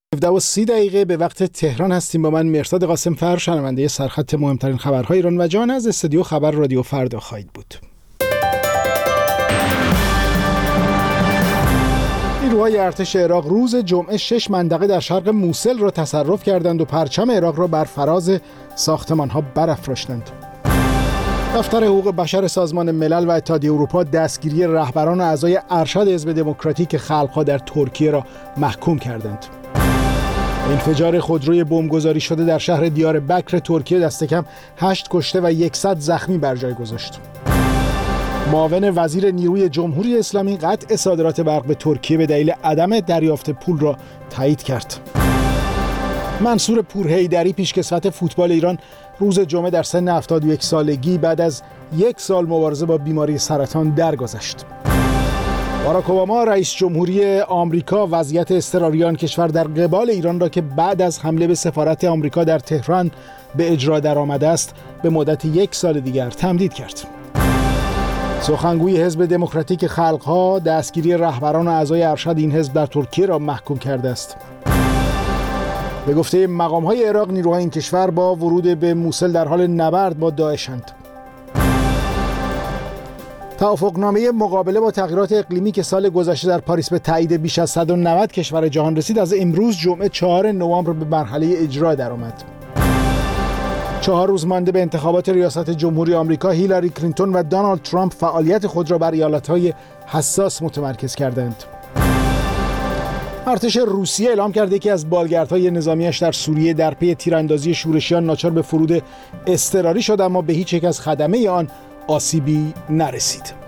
17:30 به وقت تهران هستیم. با من مرصاد قاسم‌فر، شنونده سرخط مهمترین خبرهای ایران و جهان از استودیو خبر رادیو فردا خواهید بود. نیروهای ارتش عراق روز جمعه 6 منطقه در شرق موصل را تصرف کردند و پرچم عراق را بر فراز ساختمان‌ها برافراشتند. دفتر حقوق بشر سازمان ملل و اتحادیه اروپا دستگیری رهبران و اعضای ارشد حزب دموکراتیک خلق‌ها در ترکیه را محکوم کردند. انفجار خودروی بمبگذاری شده در شهر دیاربکر ترکیه دست کم 8 کشته و 100 زخمی بر جای گذاشت. معاون وزیر نیروی جمهوری اسلامی قطع صادرات برق به ترکیه به دلیل عدم دریافت پول را تایید کرد. منصور پورحیدری پیشکسوت فوتبال ایران روز جمعه در سن 71 سالگی بعد از 1 سال مبارزه با بیماری سرطان درگذشت. باراک اوباما رئیس جمهوری آمریکا وضعیت اضطراری آن کشور در قبال ایران را که بعد از حمله به سفارت آمریکا در تهران به اجرا درآمده است به مدت 1 سال دیگر تمدید کرد. سخنگوی حزب دموکراتیک خلق‌ها دستگیری رهبران و اعضای ارشد این حزب در ترکیه را محکوم کرده است. به گفته مقام‌های عراق، نیروهای این کشور با ورود به موصل در حال نبرد با داعش‌اند. توافقنامه مقابله با تغییرات اقلیمی که سال گذشته در پاریس به تایید بیش از 190 کشور جهان رسید، از امروز جمعه 4 نوامبر به مرحله اجرا درآمد. 4 روز مانده به انتخابات ریاست جمهوری آمریکا، هیلاری کلینتون و دونالد ترامپ فعالیت خود را بر ایالت‌های حساس متمرکز کردند. ارتش روسیه اعلام کرده که از بالگردهای نظامیش در سوریه در پی تیراندازی شورشیان ناچار به فرود اضطراری شد، اما به هیچ یک از خدمه آن آسیبی نرسید.